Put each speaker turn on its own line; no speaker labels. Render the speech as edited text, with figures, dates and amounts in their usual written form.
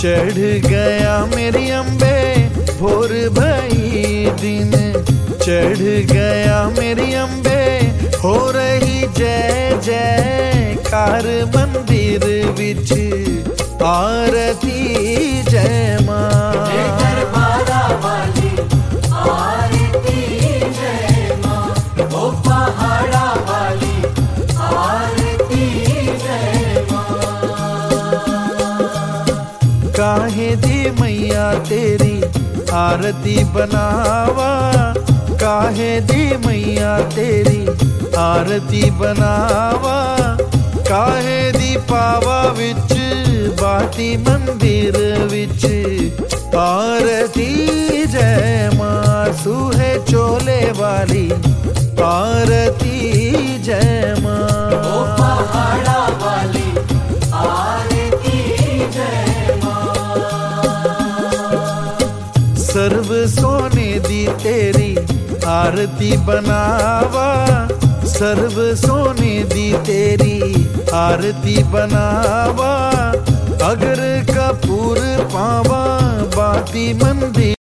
चढ़ गया मेरी अम्बे भोर भई दिन, चढ़ गया मेरी अम्बे हो रही जय जयकार मंदिर विच आरती जय मां।
दरबारा वाली आरती जय मां, ओ पहाड़ा वाली आरती जय मां।
काहे दी मैया तेरी आरती बनावा, काहे दी मैया तेरी आरती बनावा, काहे दी पावा विच बाती मंदिर विच आरती जय मां। सूहे चोले वाली आरती जय मां,
ओ पहाड़ा वाली आरती जय मां।
सर्व सोने दी तेरी आरती बनावा, सर्व सोने दी तेरी आरती बनावा, अगर कपूर पावा बाती मंदिर